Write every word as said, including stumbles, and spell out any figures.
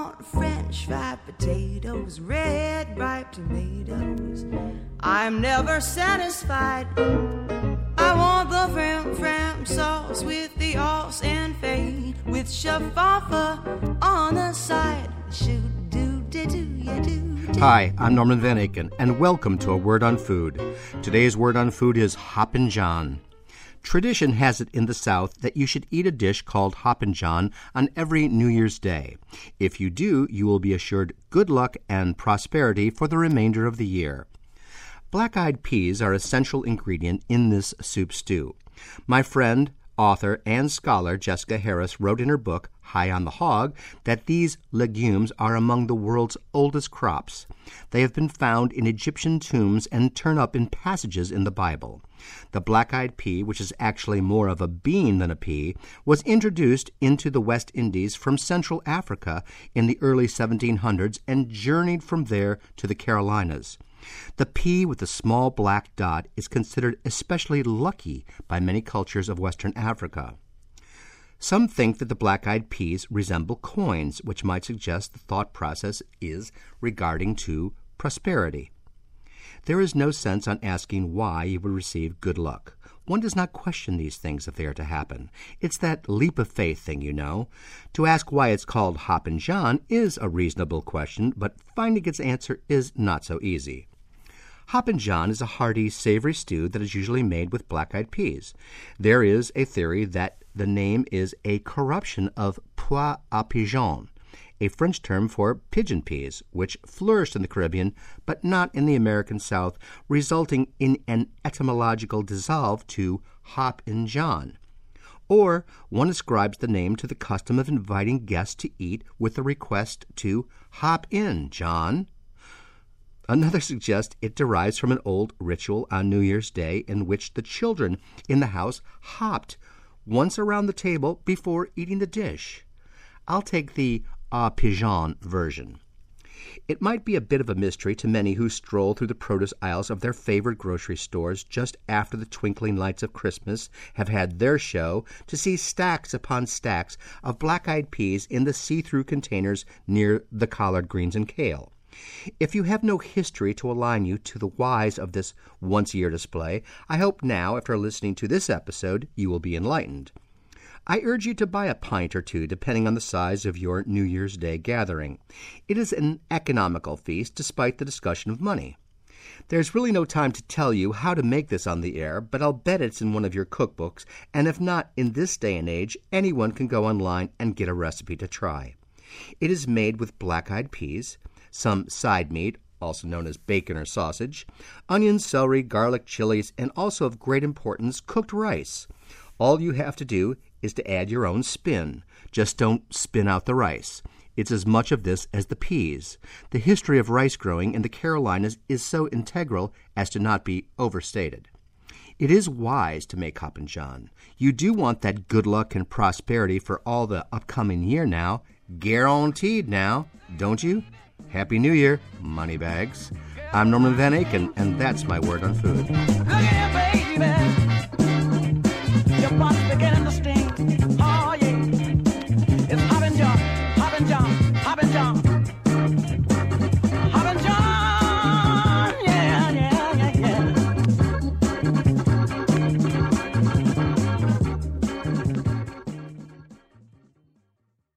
want French fried potatoes, red ripe tomatoes. I'm never satisfied. I want the fram fram sauce with the sauce and fade, with shaffa on the side. Shoot do do do ya do. Hi, I'm Norman Van Aken, and welcome to A Word on Food. Today's word on food is Hoppin' John. Tradition has it in the South that you should eat a dish called Hoppin' John on every New Year's Day. If you do, you will be assured good luck and prosperity for the remainder of the year. Black-eyed peas are an essential ingredient in this soup stew. My friend, author, and scholar Jessica Harris wrote in her book, High on the Hog, that these legumes are among the world's oldest crops. They have been found in Egyptian tombs and turn up in passages in the Bible. The black-eyed pea, which is actually more of a bean than a pea, was introduced into the West Indies from Central Africa in the early seventeen hundreds and journeyed from there to the Carolinas. The pea with the small black dot is considered especially lucky by many cultures of Western Africa. Some think that the black-eyed peas resemble coins, which might suggest the thought process is regarding to prosperity. There is no sense on asking why you will receive good luck. One does not question these things if they are to happen. It's that leap of faith thing, you know. To ask why it's called Hoppin' John is a reasonable question, but finding its answer is not so easy. Hoppin' John is a hearty, savory stew that is usually made with black-eyed peas. There is a theory that the name is a corruption of pois à pigeon, a French term for pigeon peas, which flourished in the Caribbean but not in the American South, resulting in an etymological dissolve to Hoppin' John. Or one ascribes the name to the custom of inviting guests to eat with a request to hop in, John. Another suggests it derives from an old ritual on New Year's Day in which the children in the house hopped once around the table before eating the dish. I'll take the à pigeon version. It might be a bit of a mystery to many who stroll through the produce aisles of their favorite grocery stores just after the twinkling lights of Christmas have had their show to see stacks upon stacks of black-eyed peas in the see-through containers near the collard greens and kale. If you have no history to align you to the whys of this once-a-year display, I hope now, after listening to this episode, you will be enlightened. I urge you to buy a pint or two, depending on the size of your New Year's Day gathering. It is an economical feast, despite the discussion of money. There's really no time to tell you how to make this on the air, but I'll bet it's in one of your cookbooks, and if not, in this day and age, anyone can go online and get a recipe to try. It is made with black-eyed peas, some side meat, also known as bacon or sausage, onions, celery, garlic, chilies, and also of great importance, cooked rice. All you have to do is to add your own spin. Just don't spin out the rice. It's as much of this as the peas. The history of rice growing in the Carolinas is so integral as to not be overstated. It is wise to make Hoppin' John. You do want that good luck and prosperity for all the upcoming year now. Guaranteed now, don't you? Happy New Year, moneybags. I'm Norman Van Aken, and that's my word on food. Look here, baby. Your body's beginning to sting.